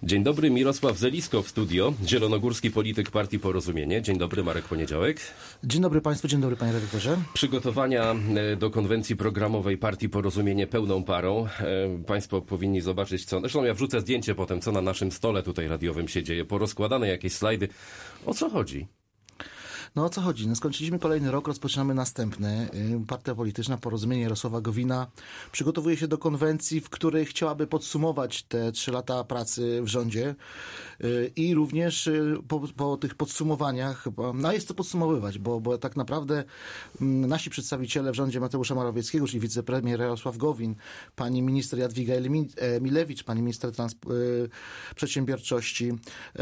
Dzień dobry, Mirosław Zelisko w studio, zielonogórski polityk Partii Porozumienie. Dzień dobry, Marek Poniedziałek. Dzień dobry Państwu, dzień dobry Panie redaktorze. Przygotowania do konwencji programowej Partii Porozumienie pełną parą. Państwo powinni zobaczyć, zresztą ja wrzucę zdjęcie potem, co na naszym stole tutaj radiowym się dzieje. Porozkładane jakieś slajdy. O co chodzi? No o co chodzi? No, skończyliśmy kolejny rok, rozpoczynamy następny. Partia polityczna Porozumienie Jarosława Gowina przygotowuje się do konwencji, w której chciałaby podsumować te 3 lata pracy w rządzie i również po tych podsumowaniach, no jest co podsumowywać, bo tak naprawdę nasi przedstawiciele w rządzie Mateusza Morawieckiego, czyli wicepremier Jarosław Gowin, pani minister Jadwiga Emilewicz, pani minister przedsiębiorczości,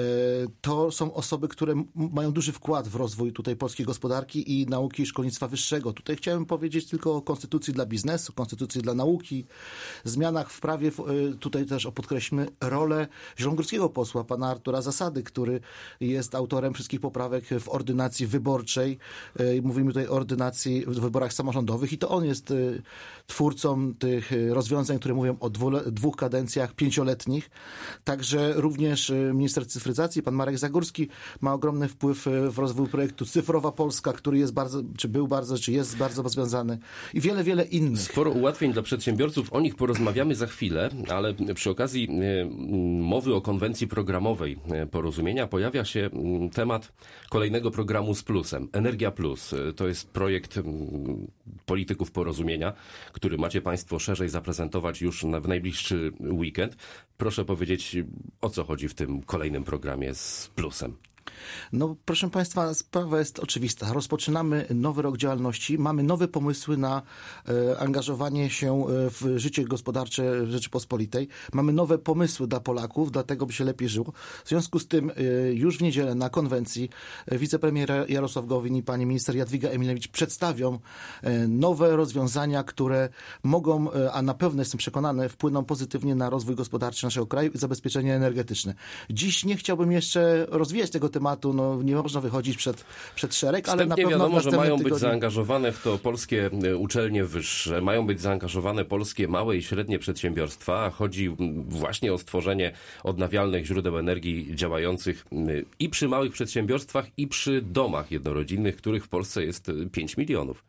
to są osoby, które mają duży wkład w rozwój tutaj polskiej gospodarki i nauki i szkolnictwa wyższego. Tutaj chciałem powiedzieć tylko o konstytucji dla biznesu, konstytucji dla nauki, zmianach w prawie. Tutaj też podkreślmy rolę zielonogórskiego posła, pana Artura Zasady, który jest autorem wszystkich poprawek w ordynacji wyborczej. Mówimy tutaj o ordynacji w wyborach samorządowych i to on jest twórcą tych rozwiązań, które mówią o 2 kadencjach 5-letnich. Także również minister cyfryzacji, pan Marek Zagórski, ma ogromny wpływ w rozwój projektu Cyfrowa Polska, który jest bardzo, czy jest bardzo związany i wiele innych. Sporo ułatwień dla przedsiębiorców, o nich porozmawiamy za chwilę, ale przy okazji mowy o konwencji programowej Porozumienia pojawia się temat kolejnego programu z plusem. Energia Plus. To jest projekt polityków Porozumienia, który macie Państwo szerzej zaprezentować już w najbliższy weekend. Proszę powiedzieć, o co chodzi w tym kolejnym programie z plusem. No proszę Państwa, sprawa jest oczywista. Rozpoczynamy nowy rok działalności, mamy nowe pomysły na angażowanie się w życie gospodarcze Rzeczypospolitej. Mamy nowe pomysły dla Polaków, dlatego by się lepiej żyło. W związku z tym już w niedzielę na konwencji wicepremier Jarosław Gowin i pani minister Jadwiga Emilewicz przedstawią nowe rozwiązania, które mogą, a na pewno jestem przekonany, wpłyną pozytywnie na rozwój gospodarczy naszego kraju i zabezpieczenie energetyczne. Dziś nie chciałbym jeszcze rozwijać tego tematu, no nie można wychodzić przed szereg, ale na pewno wiadomo, że mają być tygodniu... zaangażowane w to polskie uczelnie wyższe, mają być zaangażowane polskie małe i średnie przedsiębiorstwa. Chodzi właśnie o stworzenie odnawialnych źródeł energii działających i przy małych przedsiębiorstwach, i przy domach jednorodzinnych, których w Polsce jest 5 milionów.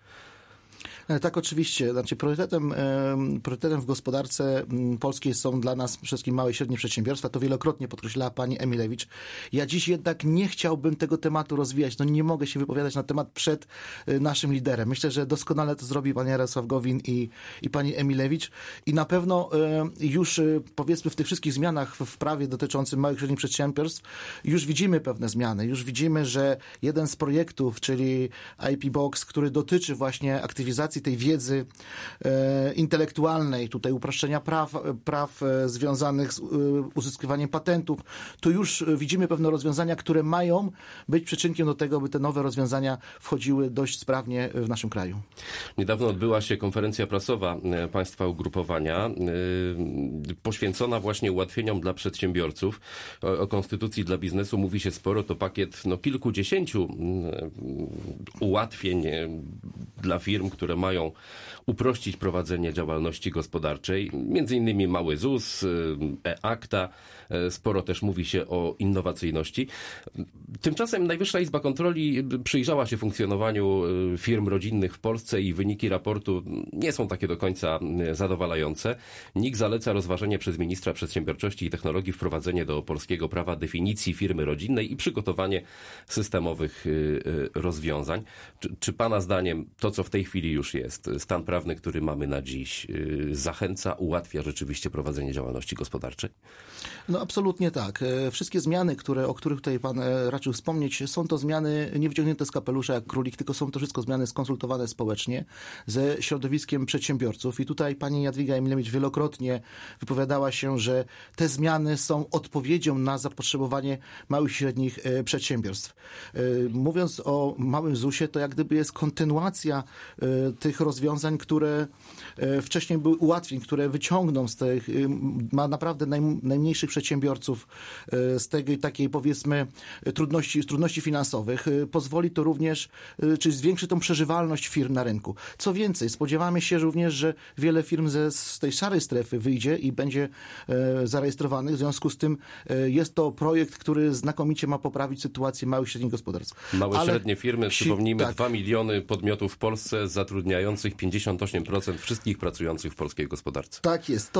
Tak, oczywiście. Znaczy priorytetem w gospodarce polskiej są dla nas wszystkim małe i średnie przedsiębiorstwa. To wielokrotnie podkreślała pani Emilewicz. Ja dziś jednak nie chciałbym tego tematu rozwijać. No nie mogę się wypowiadać na temat przed naszym liderem. Myślę, że doskonale to zrobi pan Jarosław Gowin i pani Emilewicz. I na pewno już powiedzmy w tych wszystkich zmianach w prawie dotyczącym małych i średnich przedsiębiorstw już widzimy pewne zmiany. Już widzimy, że jeden z projektów, czyli IP Box, który dotyczy właśnie aktywizacji tej wiedzy intelektualnej, tutaj uproszczenia praw związanych z uzyskiwaniem patentów, to już widzimy pewne rozwiązania, które mają być przyczynkiem do tego, by te nowe rozwiązania wchodziły dość sprawnie w naszym kraju. Niedawno odbyła się konferencja prasowa Państwa ugrupowania poświęcona właśnie ułatwieniom dla przedsiębiorców. O konstytucji dla biznesu mówi się sporo, to pakiet kilkudziesięciu ułatwień dla firm, które mają uprościć prowadzenie działalności gospodarczej, między innymi mały ZUS, e-akta, sporo też mówi się o innowacyjności. Tymczasem Najwyższa Izba Kontroli przyjrzała się funkcjonowaniu firm rodzinnych w Polsce i wyniki raportu nie są takie do końca zadowalające. NIK zaleca rozważenie przez ministra przedsiębiorczości i technologii wprowadzenie do polskiego prawa definicji firmy rodzinnej i przygotowanie systemowych rozwiązań. Czy Pana zdaniem to, co w tej chwili już jest, stan prawny, który mamy na dziś, zachęca, ułatwia rzeczywiście prowadzenie działalności gospodarczej? No absolutnie tak. Wszystkie zmiany, o których tutaj pan raczył wspomnieć, są to zmiany nie wyciągnięte z kapelusza jak królik, tylko są to wszystko zmiany skonsultowane społecznie ze środowiskiem przedsiębiorców. I tutaj pani Jadwiga Emilewicz wielokrotnie wypowiadała się, że te zmiany są odpowiedzią na zapotrzebowanie małych i średnich przedsiębiorstw. Mówiąc o małym ZUS-ie, to jak gdyby jest kontynuacja tych rozwiązań, które wcześniej były ułatwień, które wyciągną z tych, ma naprawdę najmniejszych przedsiębiorców z tej takiej, powiedzmy, trudności finansowych. Pozwoli to również, czy zwiększy tą przeżywalność firm na rynku. Co więcej, spodziewamy się również, że wiele firm z tej szarej strefy wyjdzie i będzie zarejestrowanych. W związku z tym jest to projekt, który znakomicie ma poprawić sytuację małych i średnich gospodarstw. Małe, średnie firmy, przypomnijmy, tak. 2 miliony podmiotów w Polsce zatrudniających 58% wszystkich pracujących w polskiej gospodarce. Tak jest.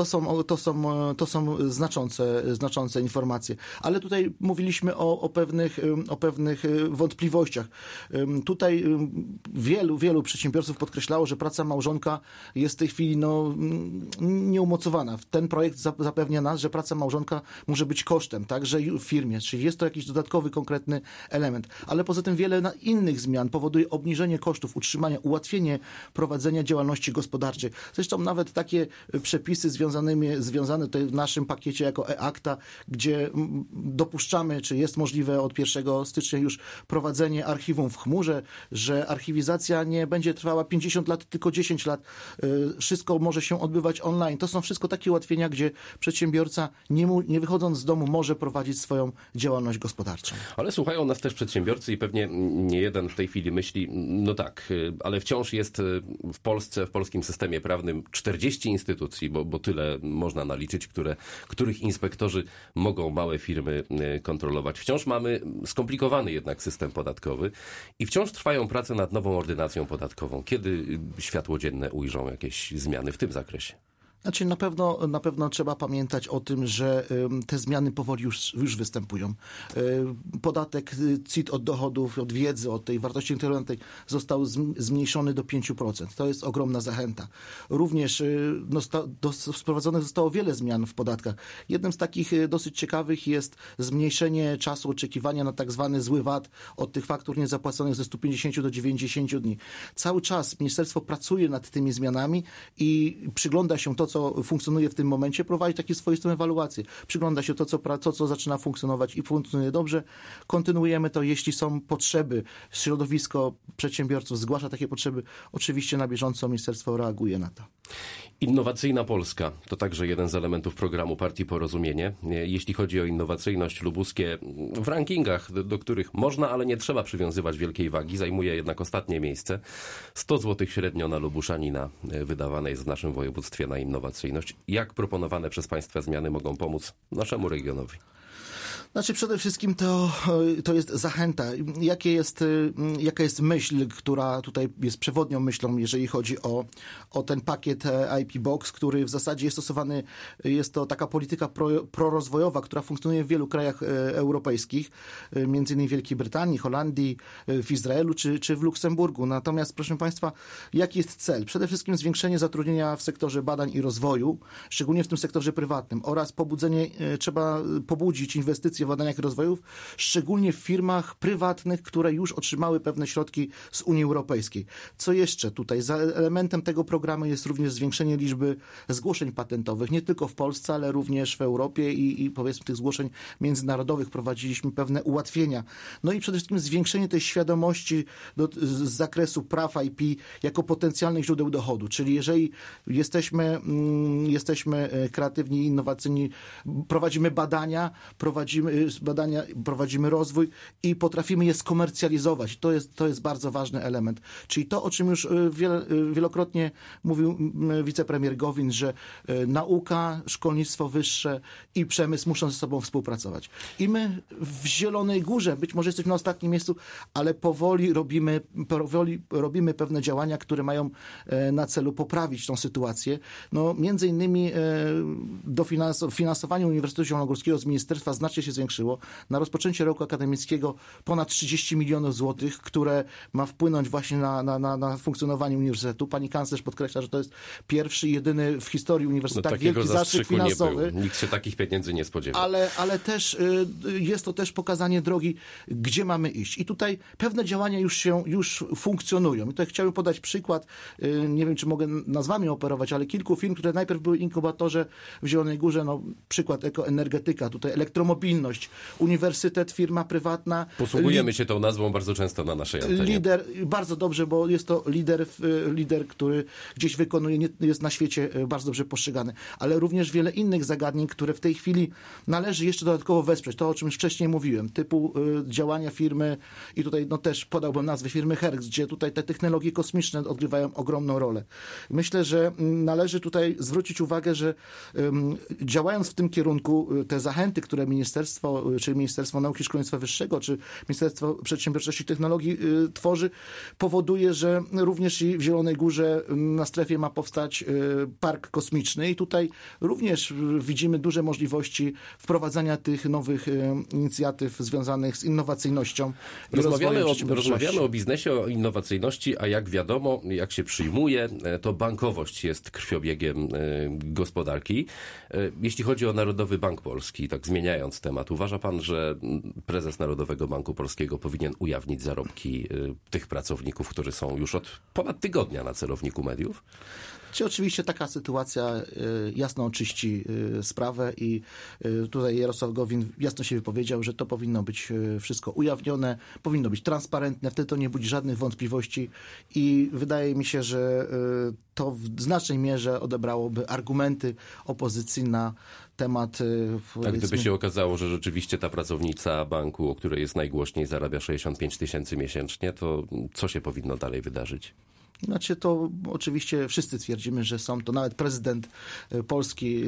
To są znaczące informacje. Ale tutaj mówiliśmy o pewnych wątpliwościach. Tutaj wielu przedsiębiorców podkreślało, że praca małżonka jest w tej chwili nieumocowana. Ten projekt zapewnia nas, że praca małżonka może być kosztem, także w firmie, czyli jest to jakiś dodatkowy, konkretny element. Ale poza tym wiele innych zmian powoduje obniżenie kosztów utrzymania, ułatwienie prowadzenia działalności gospodarczej. Zresztą nawet takie przepisy związane tutaj w naszym pakiecie jako e-akta, gdzie dopuszczamy, czy jest możliwe od 1 stycznia już prowadzenie archiwum w chmurze, że archiwizacja nie będzie trwała 50 lat, tylko 10 lat. Wszystko może się odbywać online. To są wszystko takie ułatwienia, gdzie przedsiębiorca nie wychodząc z domu może prowadzić swoją działalność gospodarczą. Ale słuchają nas też przedsiębiorcy i pewnie nie jeden w tej chwili myśli, no tak, ale wciąż jest w Polsce, w polskim systemie prawnym 40 instytucji, bo tyle można naliczyć, których inspektorzy mogą małe firmy kontrolować. Wciąż mamy skomplikowany jednak system podatkowy i wciąż trwają prace nad nową ordynacją podatkową. Kiedy światło dzienne ujrzą jakieś zmiany w tym zakresie? Znaczy na pewno trzeba pamiętać o tym, że te zmiany powoli już występują. Podatek CIT od dochodów, od wiedzy, od tej wartości intelektualnej został zmniejszony do 5%. To jest ogromna zachęta. Również wprowadzonych zostało wiele zmian w podatkach. Jednym z takich dosyć ciekawych jest zmniejszenie czasu oczekiwania na tak zwany zły VAT od tych faktur niezapłaconych ze 150 do 90 dni. Cały czas ministerstwo pracuje nad tymi zmianami i przygląda się to, co funkcjonuje w tym momencie, prowadzi takie swoistą ewaluację. Przygląda się to, co zaczyna funkcjonować i funkcjonuje dobrze. Kontynuujemy to, jeśli są potrzeby. Środowisko przedsiębiorców zgłasza takie potrzeby. Oczywiście na bieżąco ministerstwo reaguje na to. Innowacyjna Polska to także jeden z elementów programu Partii Porozumienie. Jeśli chodzi o innowacyjność, lubuskie w rankingach, do których można, ale nie trzeba przywiązywać wielkiej wagi, zajmuje jednak ostatnie miejsce. 100 zł średnio na lubuszanina wydawane jest w naszym województwie na innowacyjność. Jak proponowane przez Państwa zmiany mogą pomóc naszemu regionowi? Znaczy przede wszystkim to jest zachęta. Jaka jest myśl, która tutaj jest przewodnią myślą, jeżeli chodzi o ten pakiet IP Box, który w zasadzie jest stosowany, jest to taka polityka prorozwojowa, która funkcjonuje w wielu krajach europejskich, między innymi w Wielkiej Brytanii, Holandii, w Izraelu czy w Luksemburgu. Natomiast, proszę Państwa, jaki jest cel? Przede wszystkim zwiększenie zatrudnienia w sektorze badań i rozwoju, szczególnie w tym sektorze prywatnym, oraz trzeba pobudzić inwestycje w badaniach i rozwojów, szczególnie w firmach prywatnych, które już otrzymały pewne środki z Unii Europejskiej. Co jeszcze tutaj? Za elementem tego programu jest również zwiększenie liczby zgłoszeń patentowych, nie tylko w Polsce, ale również w Europie i powiedzmy tych zgłoszeń międzynarodowych prowadziliśmy pewne ułatwienia. No i przede wszystkim zwiększenie tej świadomości z zakresu praw IP jako potencjalnych źródeł dochodu. Czyli jeżeli jesteśmy kreatywni, innowacyjni, prowadzimy badania, prowadzimy rozwój i potrafimy je skomercjalizować. To jest bardzo ważny element. Czyli to, o czym już wielokrotnie mówił wicepremier Gowin, że nauka, szkolnictwo wyższe i przemysł muszą ze sobą współpracować. I my w Zielonej Górze, być może jesteśmy na ostatnim miejscu, ale powoli robimy pewne działania, które mają na celu poprawić tą sytuację. No, między innymi finansowanie Uniwersytetu Zielonogórskiego z ministerstwa znacznie się zwiększyło. Na rozpoczęcie roku akademickiego ponad 30 milionów złotych, które ma wpłynąć właśnie na funkcjonowanie uniwersytetu. Pani kanclerz podkreśla, że to jest pierwszy i jedyny w historii uniwersytetu wielki zastrzyk finansowy. Nikt się takich pieniędzy nie spodziewał. Ale też jest to też pokazanie drogi, gdzie mamy iść. I tutaj pewne działania już funkcjonują. I tutaj chciałbym podać przykład, nie wiem, czy mogę nazwami operować, ale kilku firm, które najpierw były inkubatorze w Zielonej Górze, przykład ekoenergetyka, tutaj elektromobilność, innowacyjność. Uniwersytet, firma prywatna. Posługujemy się tą nazwą bardzo często na naszej antenie. Lider, bardzo dobrze, bo jest to lider, który gdzieś wykonuje, jest na świecie bardzo dobrze postrzegany, ale również wiele innych zagadnień, które w tej chwili należy jeszcze dodatkowo wesprzeć. To, o czym już wcześniej mówiłem, typu działania firmy, i tutaj też podałbym nazwę firmy Hertz, gdzie tutaj te technologie kosmiczne odgrywają ogromną rolę. Myślę, że należy tutaj zwrócić uwagę, że działając w tym kierunku, te zachęty, które Ministerstwo Nauki i Szkolnictwa Wyższego, czy Ministerstwo Przedsiębiorczości i Technologii tworzy, powoduje, że również i w Zielonej Górze na strefie ma powstać park kosmiczny i tutaj również widzimy duże możliwości wprowadzania tych nowych inicjatyw związanych z innowacyjnością. Rozmawiamy o biznesie, o innowacyjności, a jak wiadomo, jak się przyjmuje, to bankowość jest krwiobiegiem gospodarki. Jeśli chodzi o Narodowy Bank Polski, tak zmieniając temat, uważa pan, że prezes Narodowego Banku Polskiego powinien ujawnić zarobki tych pracowników, którzy są już od ponad tygodnia na celowniku mediów? Czy oczywiście taka sytuacja jasno oczyści sprawę i tutaj Jarosław Gowin jasno się wypowiedział, że to powinno być wszystko ujawnione, powinno być transparentne, wtedy to nie budzi żadnych wątpliwości i wydaje mi się, że to w znacznej mierze odebrałoby argumenty opozycji na temat... A gdyby się okazało, że rzeczywiście ta pracownica banku, o której jest najgłośniej, zarabia 65 000 miesięcznie, to co się powinno dalej wydarzyć? Znaczy to oczywiście wszyscy twierdzimy, że są to, nawet prezydent Polski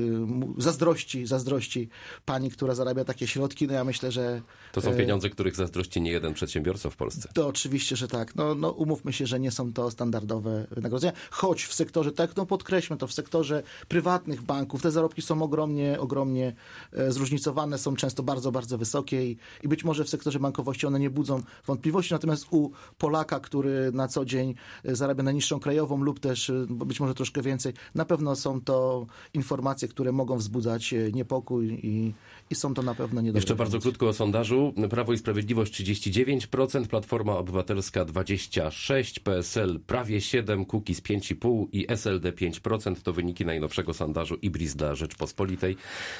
zazdrości pani, która zarabia takie środki. No ja myślę, że... To są pieniądze, których zazdrości nie jeden przedsiębiorca w Polsce. To oczywiście, że tak. No umówmy się, że nie są to standardowe wynagrodzenia. Choć w sektorze, podkreślmy to, w sektorze prywatnych banków te zarobki są ogromnie zróżnicowane, są często bardzo, bardzo wysokie i być może w sektorze bankowości one nie budzą wątpliwości. Natomiast u Polaka, który na co dzień zarabia najniższą krajową lub też być może troszkę więcej, na pewno są to informacje, które mogą wzbudzać niepokój i są to na pewno niedobre. Jeszcze bardzo krótko o sondażu. Prawo i Sprawiedliwość 39%, Platforma Obywatelska 26%, PSL prawie 7%, Kukiz 5,5% i SLD 5%. To wyniki najnowszego sondażu IBRIS dla Rzeczpospolitej.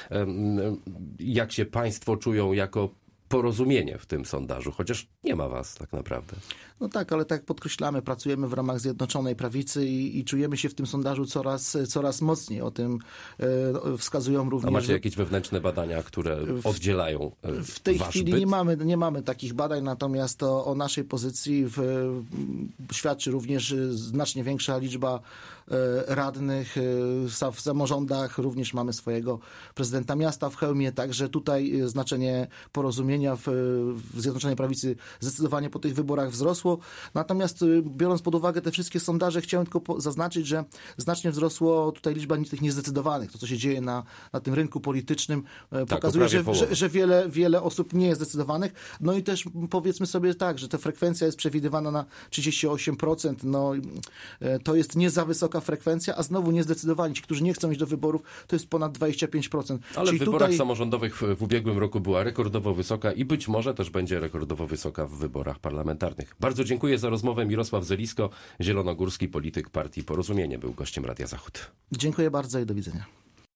Jak się państwo czują jako porozumienie w tym sondażu, chociaż nie ma was tak naprawdę. No tak, ale tak jak podkreślamy, pracujemy w ramach Zjednoczonej Prawicy i czujemy się w tym sondażu coraz mocniej. O tym wskazują również... A macie jakieś wewnętrzne badania, które oddzielają w tej wasz chwili byt? nie mamy takich badań, natomiast o naszej pozycji świadczy również znacznie większa liczba radnych w samorządach. Również mamy swojego prezydenta miasta w Chełmie, także tutaj znaczenie porozumienia w Zjednoczonej Prawicy zdecydowanie po tych wyborach wzrosło. Natomiast biorąc pod uwagę te wszystkie sondaże, chciałem tylko zaznaczyć, że znacznie wzrosło tutaj liczba tych niezdecydowanych. To, co się dzieje na tym rynku politycznym, pokazuje, że wiele osób nie jest zdecydowanych. No i też powiedzmy sobie tak, że ta frekwencja jest przewidywana na 38%. No, to jest nie za wysoka frekwencja, a znowu niezdecydowani. Ci, którzy nie chcą iść do wyborów, to jest ponad 25%. Ale w wyborach samorządowych w ubiegłym roku była rekordowo wysoka i być może też będzie rekordowo wysoka w wyborach parlamentarnych. Bardzo dziękuję za rozmowę. Mirosław Zelisko, zielonogórski polityk partii Porozumienie, był gościem Radia Zachód. Dziękuję bardzo i do widzenia.